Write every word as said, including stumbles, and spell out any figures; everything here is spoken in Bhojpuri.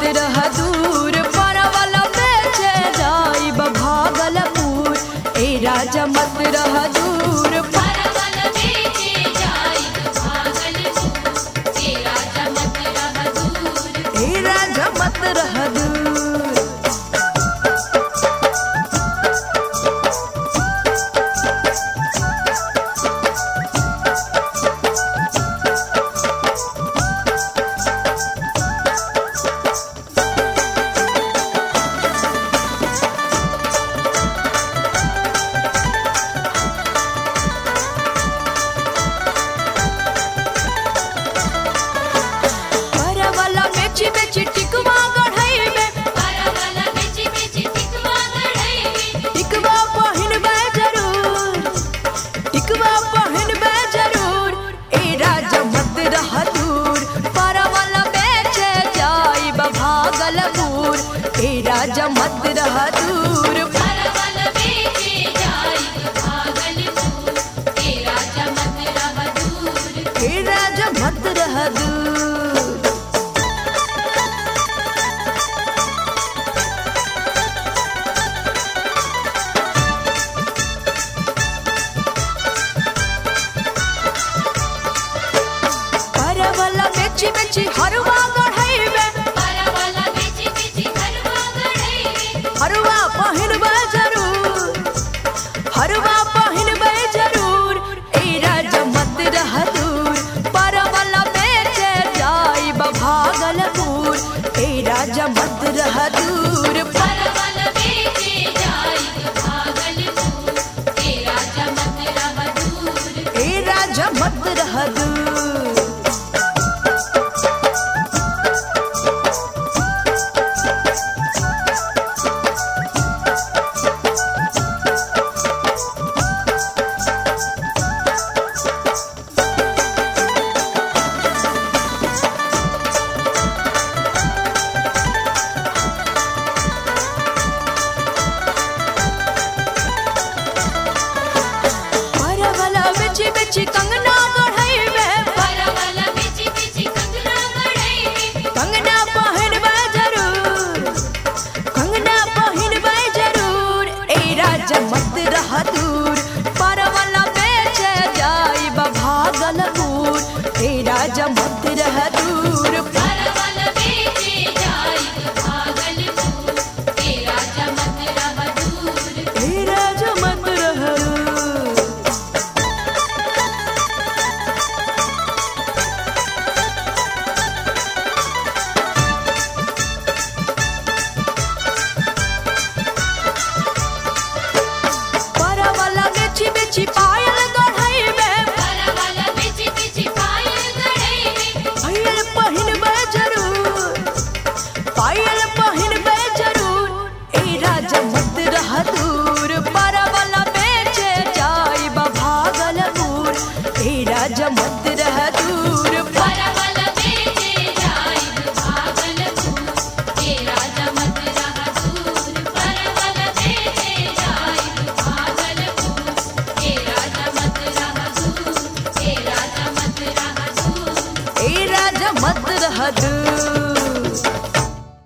मत रह दूर परवल बेचे जाइब भागलपुर ए राजा मत रह दूर परवल बेचे जाइब भागलपुर ए राजा मत रह दूर ए राजा मत रह दूर। टिकवा गढ़ैबे परवल बेची बेची टिकवा गढ़ैबे टिकवा पहिनबे जरूर टिकवा पहिनबे जरूर ए राजा मत रह दूर परवल बेचे जाइब भागलपुर ए राजा मत रह दूर परवल बेचे जाइब भागलपुर ए राजा मत रह दूर ए राजा मत रह दूर। बेची बेची हरवा गढ़ैबे परवल बेची बेची हरवा गढ़ैबे हरवा पहिनबे जरूर हरवा पहिनबे जरूर ए राजा मत रह दूर परवल बेचे जाइब भागलपुर ए राजा मत रह दूर परवल बेचे जाइब भागलपुर ए राजा मत रह दूर ए राजा मत रह दूर। बेची बेची कंगना गढ़ैबे परवल बेची बेची कंगना गढ़ैबे कंगना पहिनबे जरूर कंगना पहिनबे जरूर ए राजा मत रह दूर परवल बेचे जाइब भागलपुर ए राजा मत रह दूर परवल बेचे जाइब भागलपुर ए राजा मत रह दूर ए राजा मत रह दूर। बेची बेची पायल गढ़ैबे परवल बेची बेची पायल गढ़ैबे पायल पहिनबे जरूर पायल पहिनबे जरूर ए राजा मत रह दूर परवल बेचे जाइब भागलपुर ए राजा मत रह दूर परवल बेचे जाइब भागलपुर ए राजा मत रह दूर परवल बेचे जाइब भागलपुर ए राजा मत रह दूर ए राजा मत रह दूर ए राजा मत रह दूर।